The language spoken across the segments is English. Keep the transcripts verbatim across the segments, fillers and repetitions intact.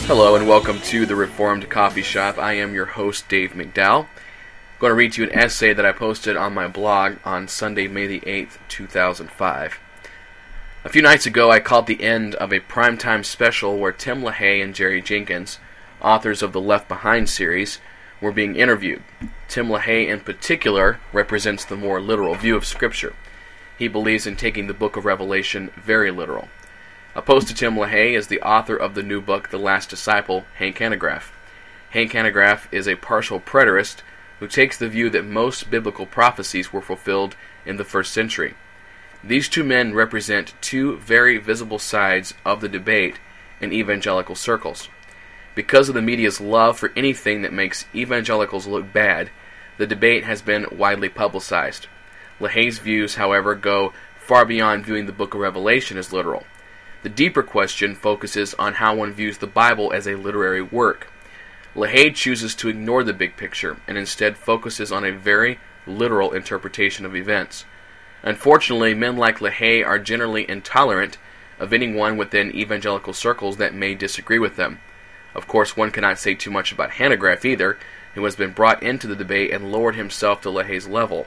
Hello and welcome to the Reformed Coffee Shop. I am your host, Dave McDowell. I'm going to read to you an essay that I posted on my blog on Sunday, May the eighth, two thousand five. A few nights ago, I caught the end of a primetime special where Tim LaHaye and Jerry Jenkins, authors of the Left Behind series, were being interviewed. Tim LaHaye in particular represents the more literal view of Scripture. He believes in taking the book of Revelation very literal. Opposed to Tim LaHaye is the author of the new book, The Last Disciple, Hank Hanegraaff. Hank Hanegraaff is a partial preterist who takes the view that most biblical prophecies were fulfilled in the first century. These two men represent two very visible sides of the debate in evangelical circles. Because of the media's love for anything that makes evangelicals look bad, the debate has been widely publicized. LaHaye's views, however, go far beyond viewing the book of Revelation as literal. The deeper question focuses on how one views the Bible as a literary work. LaHaye chooses to ignore the big picture and instead focuses on a very literal interpretation of events. Unfortunately, men like LaHaye are generally intolerant of anyone within evangelical circles that may disagree with them. Of course, one cannot say too much about Hanegraaff either, who has been brought into the debate and lowered himself to LaHaye's level.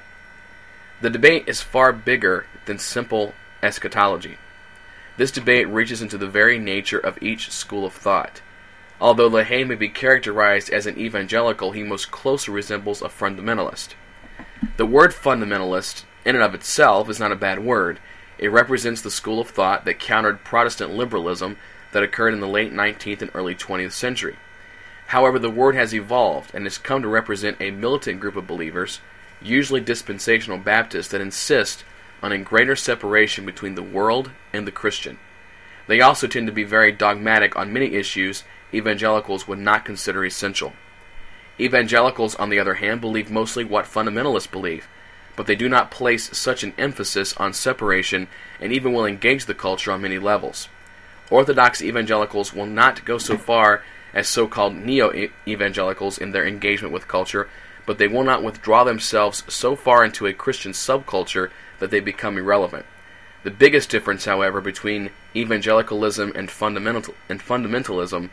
The debate is far bigger than simple eschatology. This debate reaches into the very nature of each school of thought. Although LaHaye may be characterized as an evangelical, he most closely resembles a fundamentalist. The word fundamentalist, in and of itself, is not a bad word. It represents the school of thought that countered Protestant liberalism that occurred in the late nineteenth and early twentieth century. However, the word has evolved and has come to represent a militant group of believers, usually dispensational Baptists, that insist on a greater separation between the world and the Christian. They also tend to be very dogmatic on many issues evangelicals would not consider essential. Evangelicals, on the other hand, believe mostly what fundamentalists believe, but they do not place such an emphasis on separation and even will engage the culture on many levels. Orthodox evangelicals will not go so far as so-called neo-evangelicals in their engagement with culture, but they will not withdraw themselves so far into a Christian subculture that they become irrelevant. The biggest difference, however, between evangelicalism and fundamental and fundamentalism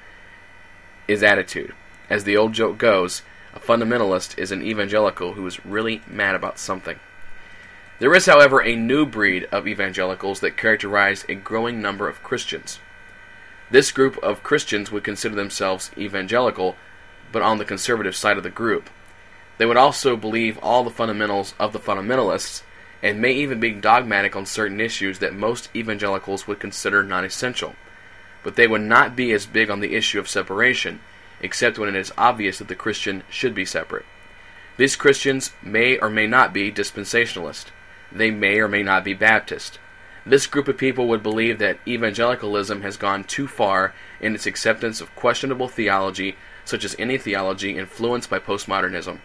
is attitude. As the old joke goes, a fundamentalist is an evangelical who is really mad about something. There is, however, a new breed of evangelicals that characterize a growing number of Christians. This group of Christians would consider themselves evangelical, but on the conservative side of the group. They would also believe all the fundamentals of the fundamentalists, and may even be dogmatic on certain issues that most evangelicals would consider non-essential. But they would not be as big on the issue of separation, except when it is obvious that the Christian should be separate. These Christians may or may not be dispensationalist. They may or may not be Baptist. This group of people would believe that evangelicalism has gone too far in its acceptance of questionable theology, such as any theology influenced by postmodernism.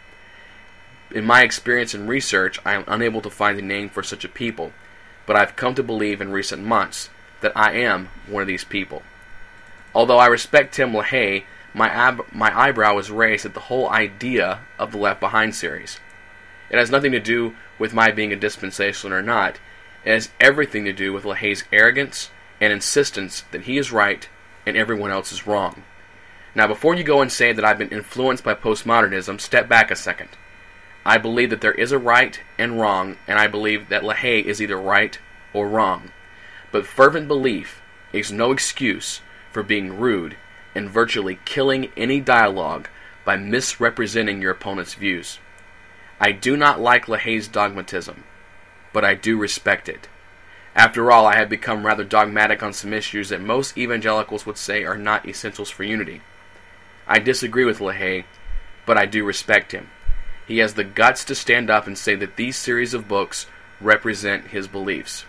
In my experience and research, I am unable to find a name for such a people, but I've come to believe in recent months that I am one of these people. Although I respect Tim LaHaye, my, ab- my eyebrow is raised at the whole idea of the Left Behind series. It has nothing to do with my being a dispensational or not. It has everything to do with LaHaye's arrogance and insistence that he is right and everyone else is wrong. Now, before you go and say that I've been influenced by postmodernism, step back a second. I believe that there is a right and wrong, and I believe that LaHaye is either right or wrong. But fervent belief is no excuse for being rude and virtually killing any dialogue by misrepresenting your opponent's views. I do not like LaHaye's dogmatism, but I do respect it. After all, I have become rather dogmatic on some issues that most evangelicals would say are not essentials for unity. I disagree with LaHaye, but I do respect him. He has the guts to stand up and say that these series of books represent his beliefs.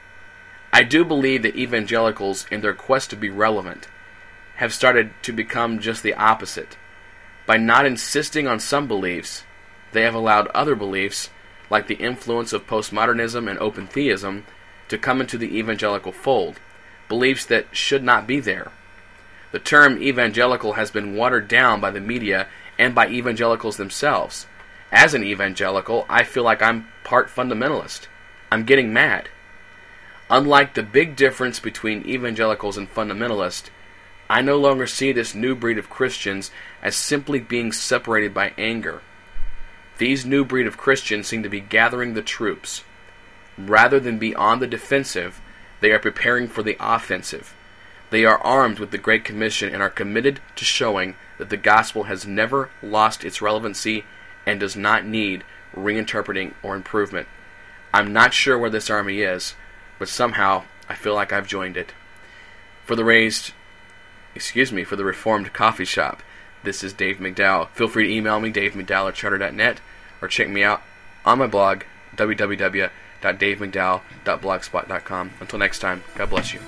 I do believe that evangelicals, in their quest to be relevant, have started to become just the opposite. By not insisting on some beliefs, they have allowed other beliefs, like the influence of postmodernism and open theism, to come into the evangelical fold, beliefs that should not be there. The term evangelical has been watered down by the media and by evangelicals themselves. As an evangelical, I feel like I'm part fundamentalist. I'm getting mad. Unlike the big difference between evangelicals and fundamentalists, I no longer see this new breed of Christians as simply being separated by anger. These new breed of Christians seem to be gathering the troops. Rather than be on the defensive, they are preparing for the offensive. They are armed with the Great Commission and are committed to showing that the gospel has never lost its relevancy and does not need reinterpreting or improvement. I'm not sure where this army is, but somehow I feel like I've joined it. For the raised, excuse me, for the Reformed Coffee Shop, this is Dave McDowell. Feel free to email me, dave mcdowell at charter dot net, or check me out on my blog, w w w dot dave mcdowell dot blogspot dot com. Until next time, God bless you.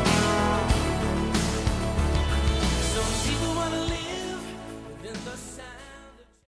Some people wanna live within the sound.